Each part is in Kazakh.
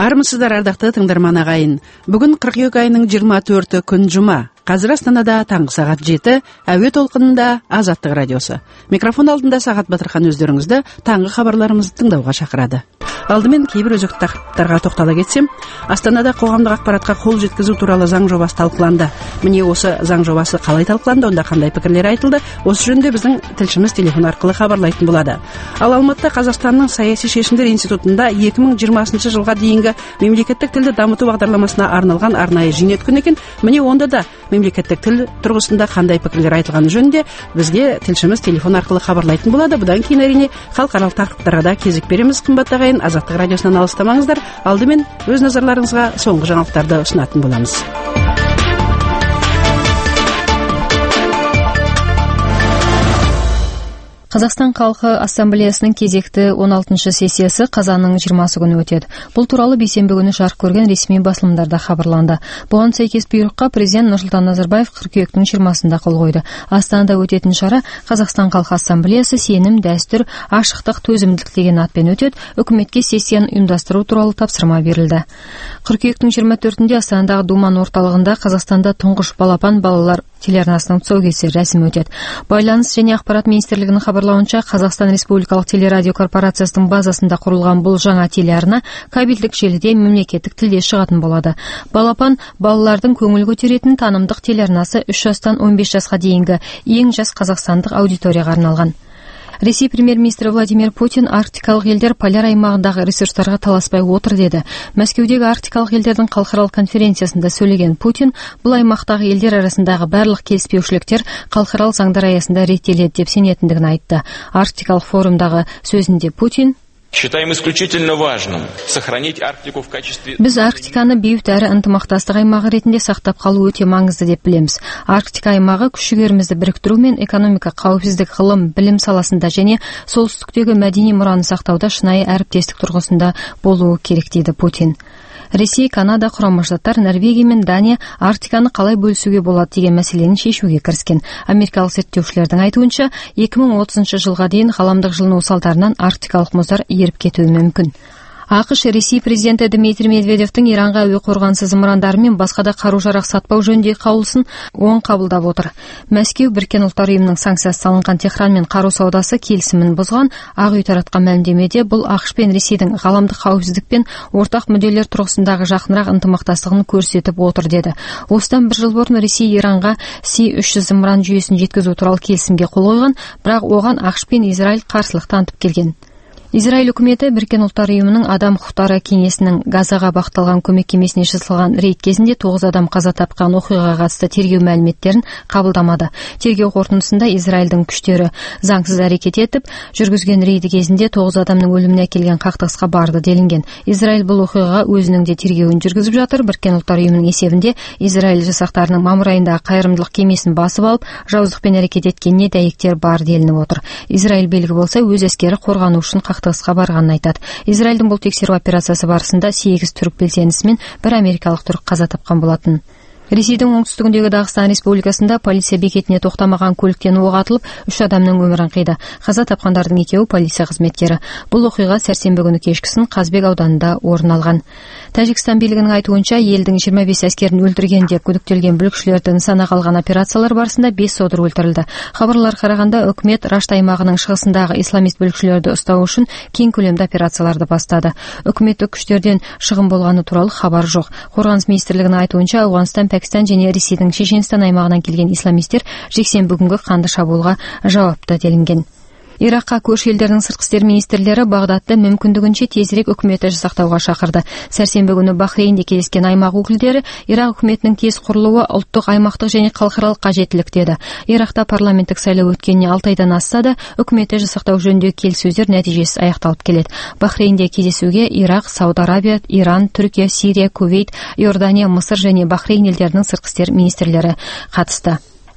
Армысыздар, ардақты тыңдарман ағайын. Бүгін қыркүйек айының 24 күн жұма. Қазір Астанада таңғы сағат 7, әуе толқынында Азаттық радиосы. Микрофон алдында Сағат Батырхан өздеріңізді таңғы хабарларымызды тыңдауға шақырады. Алдымен кейбір өзекті тақырыптарға тоқтала кетсем, Астанада қоғамдық ақпаратқа қол жеткізу туралы заң жобасы талқыланды. Міне осы заң жобасы қалай талқыланды, онда қандай пікірлер айтылды, осы жөнінде біздің тілшіміз телефон арқылы хабарлайтын болады. Ал Алматыда Қазақстанның саяси шешімдер институтында 2020 жылға дейінгі мемлекеттік тілді дамыту бағдарламасына арналған арнайы жиын өткен екен. Міне онда да мемлекеттік тіл тұрғысында қандай пікірлер айтылғаны жөнінде бізге тілшіміз телефон арқылы хабарлайтын болады. Бұдан кейін әрине халықаралық тақырыптарға да кезек береміз. Қымбатты ағайын, Азаттық радиосынан алыстамаңыздар. Алдымен өз назарларыңызға соңғы жаңалықтарды ұсынатын боламыз. Қазақстан халқы ассамблеясының кезекті 16-шы сессиясы қазанның 20 күні өтеді. Бұл туралы бейсенбі күні жарық көрген ресми басылымдарда хабарланды. Бұған сәйкес бұйрыққа президент Нұрсұлтан Назарбаев қыркүйектің 20-сында қол қойды. Астанада өтетін шара Қазақстан халқы ассамблеясы сенім, дәстүр, ашықтық, төзімділік деген атпен өтеді. Үкіметке сессияны ұйымдастыру туралы тапсырма берілді. Қыркүйектің 24-інде Астанадағы Думан орталығында Қазақстанда тұңғыш балапан балалар телеарнасының тұсаукесері рәсімі өтеді. Байланыс және ақпарат министрлігінің хабарлауынша, Қазақстан Республикалық телерадио корпорациясының базасында құрылған бұл жаңа телеарна кабельдік желіде мемлекеттік тілде шығатын болады. Балапан балалардың көңіл көтеретін танымдық телеарнасы 3 жастан 15 жасқа дейінгі ең жас қазақстандық аудиторияға арналған. Ресей премьер-министрі Владимир Путин арктикалық елдер поляр аймағындағы ресурстарға таласпай отыр деді. Мәскеудегі арктикалық елдердің халықаралық конференциясында сөйлеген Путин, бұл аймақтағы елдер арасындағы барлық келіспеушіліктер халықаралық заңдар аясында реттеледі деп сенетіндігін айтты. Арктикалық форумдағы сөзінде Путин: Считаем исключительно важным сохранить Арктику в качестве... Біз Арктиканы бейбіт әрі ынтымақтастық аймағы ретінде сақтап қалу өте маңызды деп білеміз. Арктика аймағы күш-жігерімізді біріктіру мен экономика, қауіпсіздік, ғылым, білім саласында және солтүстіктегі мәдени мұраны сақтауда шынайы әріптестік тұрғысында болуы керек дейді Путин. Ресей, Канада, Құрама Штаттар, Норвегия мен Дания Арктиканы қалай бөлісуге болады деген мәселені шешуге кіріскен. Америкалық зерттеушілердің айтуынша, 2030 жылға дейін ғаламдық жылыну салдарынан арктикалық мұздар еріп кетуі мүмкін. ақш Ресей президенті Дмитрий Медведевтің Иранға әуе қорғанысы зымырандары мен басқа да қару-жарақ сатпау жөніндегі қаулысын оң қабылдап отыр. Мәскеу Біріккен ұлттар ұйымының санкциясы салынған Техранмен қару саудасы келісімін бұзған. Ақ үй таратқан мәлімдемеде бұл ақш пен Ресейдің ғаламдық қауіпсіздік пен ортақ мүдделер тұрғысындағы жақынырақ ынтымақтастығын көрсетіп отыр деді. Осыдан бір жыл бұрын Ресей Иранға Си-300 зымыран жүйесін жеткізу туралы келісімге қол қойған, бірақ оған ақш пен Израиль қарсылық танытып келген. Израиль үкіметі Біріккен ұлттар ұйымының адам құқықтары кеңесінің Газаға бағытталған көмек кемесіне жасалған рейд кезінде 9 адам қаза тапқан оқиғаға қатысты тергеу мәліметтерін қабылдамады. Тергеу қорытындысында Израильдің күштері заңсыз әрекет етіп, жүргізген рейді кезінде 9 адамның өліміне әкелген қақтығысқа барды делінген. Израиль бұл оқиғаға өзінің де тергеуін жүргізіп жатыр. Біріккен ұлттар ұйымының есебінде Израиль жасақтарының мамыр айындағы қайырымдылық кемесін басып алып, жауыздықпен әрекет еткеніне дәйектер бар делініп отыр. Израиль белгі болса өз әскері қорғану үшін қақтығысқа барғанын айтады. Израильдің бұл тексеру операциясы барысында 8 түрік белсендісі мен 1 америкалық түрік қаза тапқан болатын. Ресейдің оңтүстігіндегі Дағыстан Республикасында полиция бекетіне тоқтамаған көліктен оқ атылып, 3 адамның өмірін қиды. Қаза тапқандардың екеуі полиция қызметкері. Бұл оқиға сәрсенбі күні кешкісін Қазбек ауданында орын алған. Тәжікстан билігінің айтуынша, елдің 25 әскерін өлтірген деп күдіктелген бүлікшілерді нысанаға алған операциялар барысында 5 содыр өлтірілді. Хабарлар қарағанда, үкімет Рашт аймағының шығысындағы исламист бүлікшілерді ұстау үшін кең көлемді операцияларды бастады. Үкіметтік күштерден шығын болғаны туралы хабар жоқ. Қорғаныс министрлігінің айтуынша, Ауғанстан, Пәкістан және Ресейдің Шешенстан аймағынан келген исламистер жексенбі күнгі қанды шабуылға жауапты делінген. Иракқа көрші елдердің сыртқы істер министрлері Бағдадты мүмкіндігінше тезірек үкіметі жасақтауға шақырды. Сәрсенбі күні Бахрейнде кездескен аймақ өкілдері Ирак үкіметінің тез құрылуы ұлттық, аймақтық және халықаралық қажеттілік деді. Иракта парламенттік сайлау өткеніне 6 айдан асса да, үкіметі жасақтау жөніндегі келіссөздер нәтижесіз аяқталып келеді. Бахрейнде кездесуге Ирак, Сауд Арабия, Иран, Түркия, Сирия, Кувейт, Иордания, Мысыр және Бахрейн елдерінің сыртқы істер министрлері қатысты.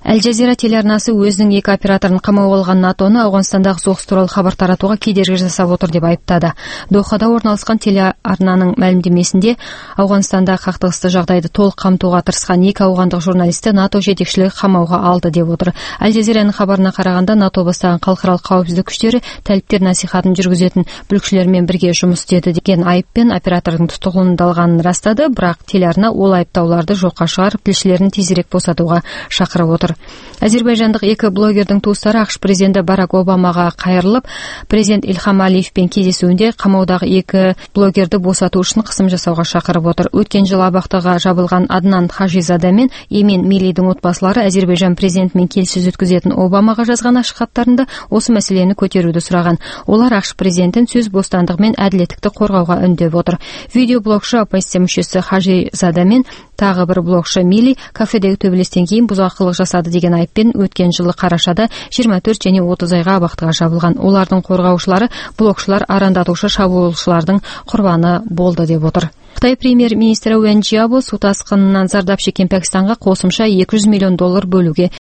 Аль Жазира телеарнасы өзінің 2 операторын қамауға алған НАТОны Ауғанстандағы соғыс туралы хабар таратуға кедергі жасап отыр деп айыптады. Дохада орналасқан телеарнаның мәлімдемесінде Ауғанстандағы қақтығысты жағдайды толық қамтуға тырысқан 2 ауғандық журналисті НАТО жетекшілігі қамауға алды деп отыр. Аль Жазираның хабарына қарағанда НАТО бастаған халықаралық қауіпсіздік күштері тәліптер насихатын жүргізетін бүлікшілермен бірге жұмыс істеді деген айыппен оператордың тұтқындалғанын растады, бірақ телеарна ол айыптауларды жоққа шығарып, тілшілерін тезірек босатуға шақырып отыр. Әзербайжандық 2 блогердің туыстары ақш президенті Барак Обамаға қайырылып, президент Ильхам Алиевпен кездесуінде қамаудағы 2 блогерді босату үшін қысым жасауға шақырып отыр. Өткен жылы абақтыға жабылған Аднан Хажизада мен Емен Милидің отбасылары Әзербайжан президентімен келіссөз өткізетін Обамаға жазған ашық хаттарында осы мәселені көтеруді сұраған. Олар ақш президентін сөз бостандығы мен әділеттікті қорғауға үндеп отыр. Видеоблогшы оппозиция мүшесі Хажизада мен тағы бір блогшы Мили кафедегі төбелестен кейін бұзақылық жасады деген айыппен өткен жылы қарашада 24 және 30 айға абақтыға жабылған. Олардың қорғаушылары блогшылар арандатушы шабуылшылардың құрбаны болды деп отыр. Қытай премьер-министрі Уэн Жиабо су тасқынынан зардап шеккен Пәкістанға қосымша $200 миллион бөлуге